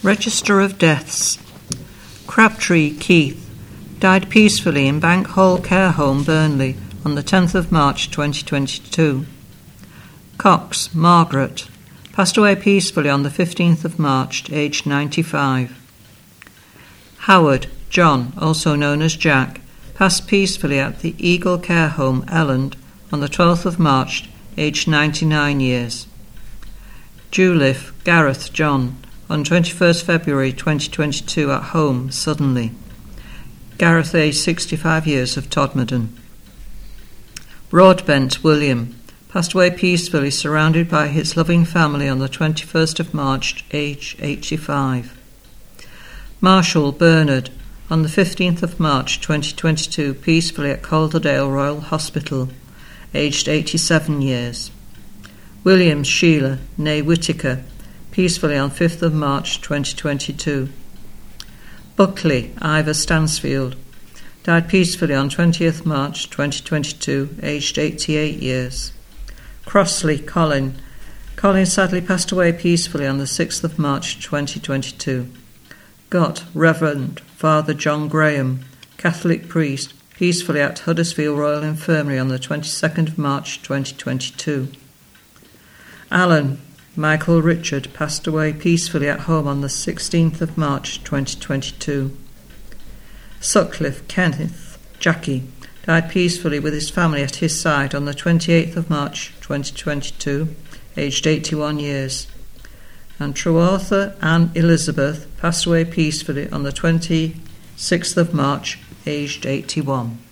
Register of Deaths. Crabtree, Keith, died peacefully in Bank Hall Care Home, Burnley, on the 10th of March 2022. Cox, Margaret, passed away peacefully on the 15th of March, aged 95. Howard, John, also known as Jack, passed peacefully at the Eagle Care Home, Elland, on the 12th of March, aged 99 years. Juliff, Gareth, John, on 21st February 2022 at home, suddenly. Gareth, aged 65 years, of Todmorden. Broadbent, William, passed away peacefully surrounded by his loving family on the 21st of March, aged 85. Marshall, Bernard, on the 15th of March 2022 peacefully at Calderdale Royal Hospital, aged 87 years. Williams, Sheila, née Whittaker, peacefully on 5th of March 2022. Buckley, Ivor Stansfield, died peacefully on 20th March 2022, aged 88 years. Crossley, Colin sadly passed away peacefully on the 6th of March 2022. Gott, Reverend Father John Graham, Catholic priest, peacefully at Huddersfield Royal Infirmary on the 22nd of March 2022. Allen, Michael Richard, passed away peacefully at home on the 16th of March 2022. Sutcliffe, Kenneth, Jackie, died peacefully with his family at his side on the 28th of March 2022, aged 81 years. And Trewartha Anne Elizabeth passed away peacefully on the 26th of March, aged 81.